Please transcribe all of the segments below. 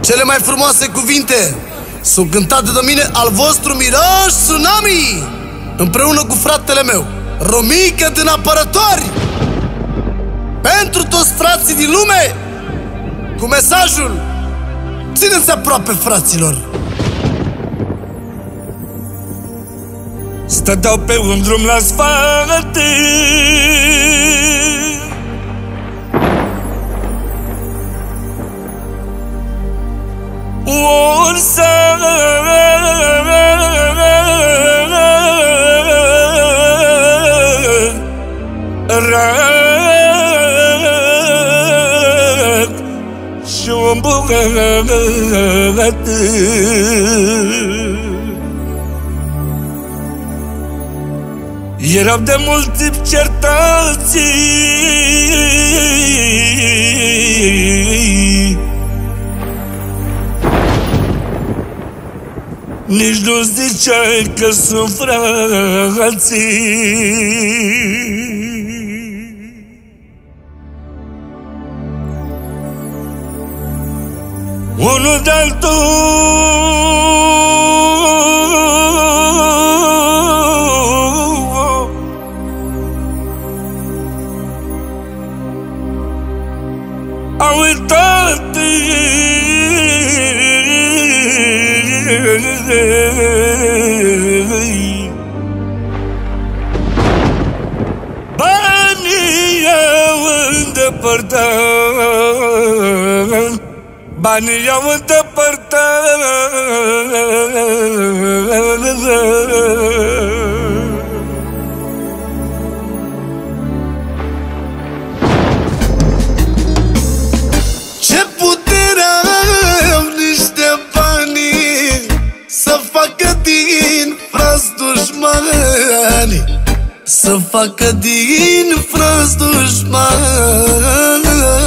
Cele mai frumoase cuvinte sunt cântate de mine, al vostru Miraj Tsunami, împreună cu fratele meu Romică din Apărători, pentru toți frații din lume, cu mesajul: țineți aproape, fraților. Stăteau pe un drum la asfalt, un sărac și un bogat. Erau de mult timp certați, nici nu ziceai că sunt frații. Unul de-altul au uitat banii i-au îndepărtat, banii i-au îndepărtat. Ce putere au niște bani să facă din frați dușmani, să facă din frați dușmani.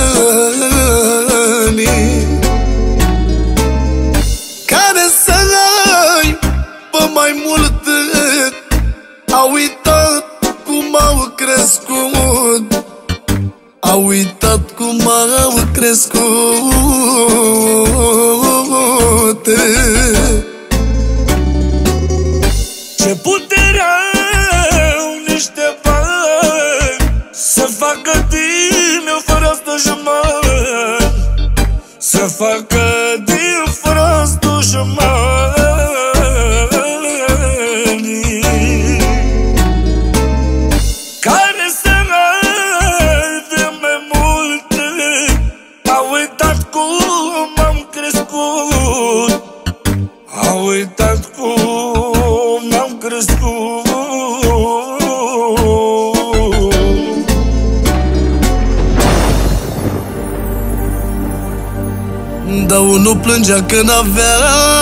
Care să ai pe mai mult, au uitat cum au crescut, au uitat cum au crescut. Ce putere au niște bani să facă din frați dușmani, să facă din frați dușmani. Care să aibă mai multe, au uitat cum am crescut, au uitat cum am crescut. Dar unul plângea că n-avea,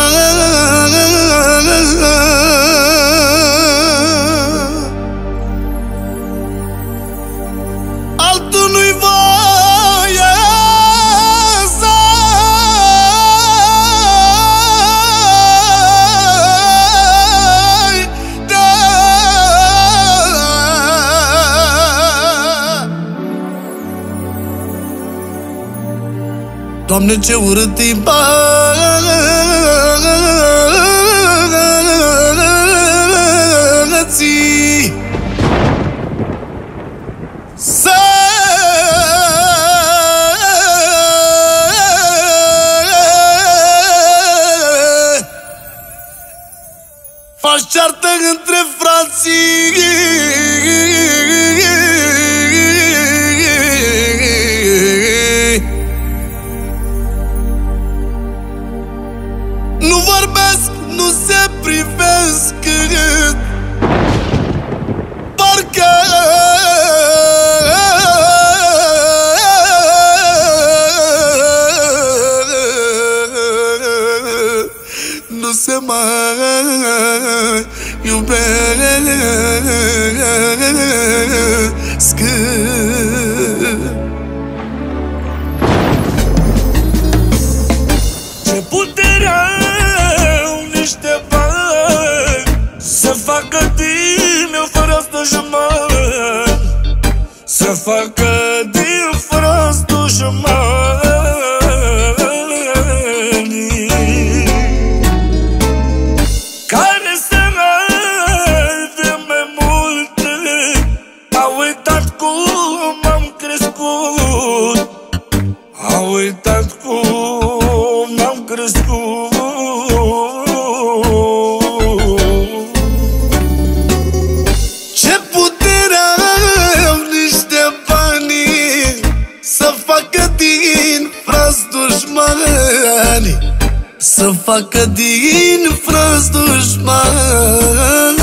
altul nu-i voie să Doamne, ce urât-i băieții să faci ceartă între frații. Nu vorbesc, nu se privesc, parcă nu se mai iubesc. Ce putere au niște bani să facă din frați dușmani, să facă din frați dușmani. uitat cum am crescut. Ce putere au niște bani să facă din frați dușmani, să facă din frați dușmani,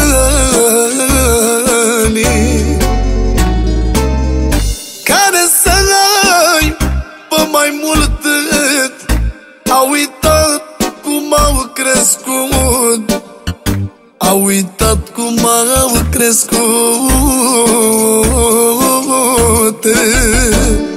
care să ai pe mai mult. Au uitat cum au crescut, au uitat cum au crescut.